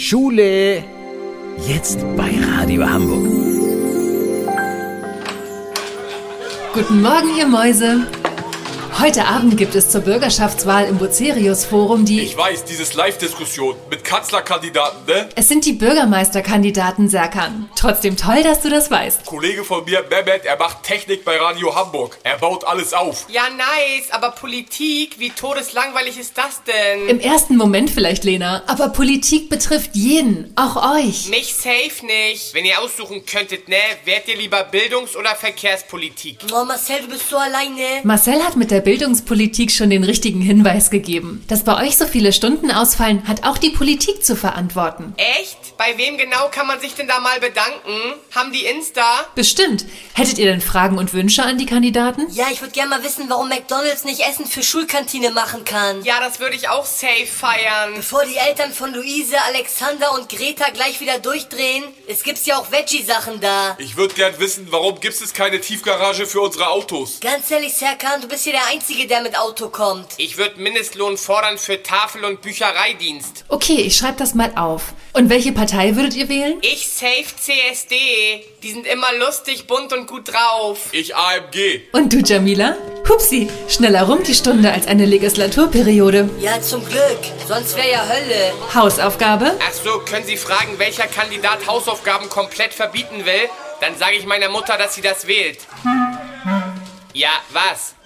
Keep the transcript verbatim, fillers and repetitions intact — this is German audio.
Schule. Jetzt bei Radio Hamburg. Guten Morgen, ihr Mäuse. Heute Abend gibt es zur Bürgerschaftswahl im Bucerius-Forum die... Ich weiß, dieses Live-Diskussion mit Kanzlerkandidaten, ne? Es sind die Bürgermeisterkandidaten, Serkan. Trotzdem toll, dass du das weißt. Kollege von mir, Mehmet, er macht Technik bei Radio Hamburg. Er baut alles auf. Ja, nice, aber Politik, wie todeslangweilig ist das denn? Im ersten Moment vielleicht, Lena, aber Politik betrifft jeden, auch euch. Mich safe nicht. Wenn ihr aussuchen könntet, ne, wärt ihr lieber Bildungs- oder Verkehrspolitik? Oh, Marcel, du bist so alleine. Marcel hat mit der Bildungspolitik schon den richtigen Hinweis gegeben. Dass bei euch so viele Stunden ausfallen, hat auch die Politik zu verantworten. Echt? Bei wem genau kann man sich denn da mal bedanken? Haben die Insta? Bestimmt. Hättet ihr denn Fragen und Wünsche an die Kandidaten? Ja, ich würde gerne mal wissen, warum McDonald's nicht Essen für Schulkantine machen kann. Ja, das würde ich auch safe feiern. Bevor die Eltern von Luise, Alexander und Greta gleich wieder durchdrehen, es gibt ja auch Veggie-Sachen da. Ich würde gern wissen, warum gibt es keine Tiefgarage für unsere Autos? Ganz ehrlich, Serkan, du bist hier der Einzige, der mit Auto kommt. Ich würde Mindestlohn fordern für Tafel- und Büchereidienst. Okay, ich schreibe das mal auf. Und welche Partei würdet ihr wählen? Ich safe C S D. Die sind immer lustig, bunt und gut drauf. Ich A M G. Und du, Jamila? Hupsi, schneller rum die Stunde als eine Legislaturperiode. Ja, zum Glück. Sonst wäre ja Hölle. Hausaufgabe? Ach so, können Sie fragen, welcher Kandidat Hausaufgaben komplett verbieten will? Dann sage ich meiner Mutter, dass sie das wählt. Ja, was?